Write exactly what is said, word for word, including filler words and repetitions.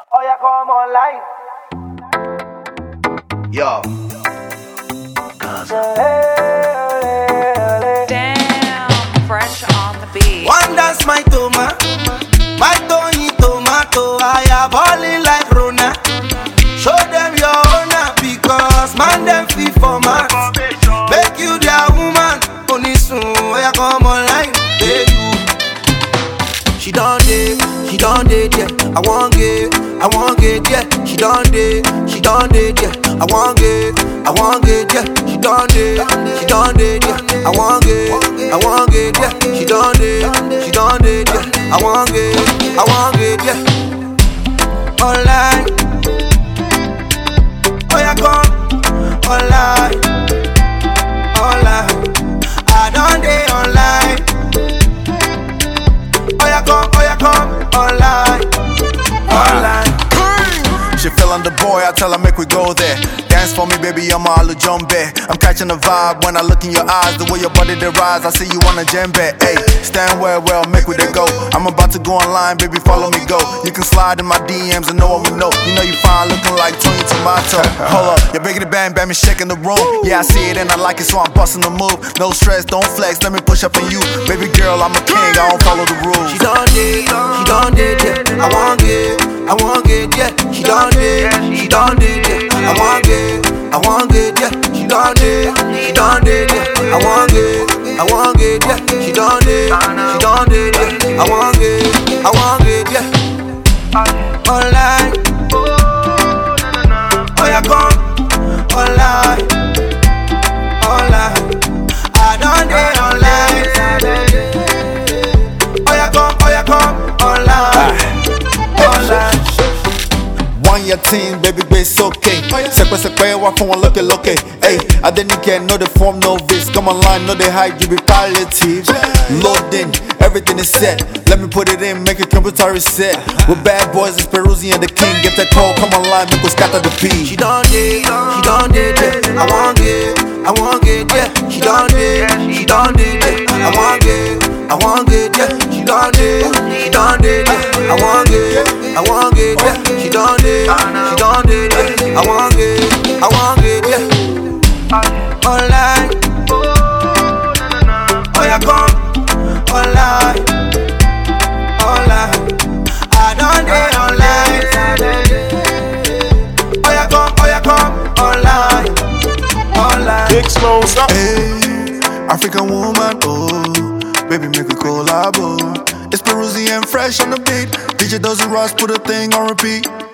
Oh yeah, come online. Yo. Damn, fresh on the beat. One dance my toma, my Tony tomato. I am balling like Rona. Show them your owner because man them fit for max. Make you their woman. Only soon, oh yeah, come online. Hey you. She done it, she done it, yeah. I want it, I want it, yeah. She done it, she done it, yeah. I want it, I want it, yeah. She done it, she done it, yeah. I want it, I want it, yeah. She done it, she done it, yeah. I want it, I want it, yeah. Online, oh yeah, come online, online. I done it online. Oh yeah, come, oh yeah, come online, online. She feelin' the boy, I tell her make we go there. Dance for me, baby, I'm all a jumbe. I'm catching the vibe when I look in your eyes. The way your body they rise, I see you on a djembe. Ayy, stand well, well, make we they go. I'm about to go online, baby, follow me, go. You can slide in my D Ms and know what we know. You know you fine, looking like Tony Tomato. Hold up, you're bigger than bang, bang, me shaking the room. Yeah, I see it and I like it, so I'm busting the move. No stress, don't flex, let me push up on you. Baby girl, I'm a king, I don't follow the rules. She done it, she done it, yeah. I want it, I want it, yeah. She done it, she done it, yeah. I want it, I want it, yeah. She done it, she done it, yeah. I want it, I want it, yeah. She done it, she done it, yeah. I want it, I want it, yeah. Online, oh yeah, come online, online. I done it online. Oh yeah, come, oh yeah, come online, online. One your team, baby, it's okay. Sekwe sekwe, walk from one look look. Hey, I didn't get no the form, no vis. Come online, no they hide, you be palliative. Loading, everything is set. Let me put it in, make a computer reset. With bad boys, it's Peruzzi and the king. Get that call, come online, make us scatter the P. She done it, she done it, yeah. I want it, I want it, yeah. She done it, she done it, yeah. I want it, I want it, yeah. She done it, she done it, yeah. I want it, I want it, yeah. She done it, she done it, yeah. I want it, I want it, yeah. Online, oh yeah, come online, online. I done it online. Oh yeah, come, oh yeah, come online, online. Big slow stop. Hey, African woman, oh, baby, make a collabo. It's Peruzzi and fresh on the beat. D J Dozy Ross put a thing on repeat.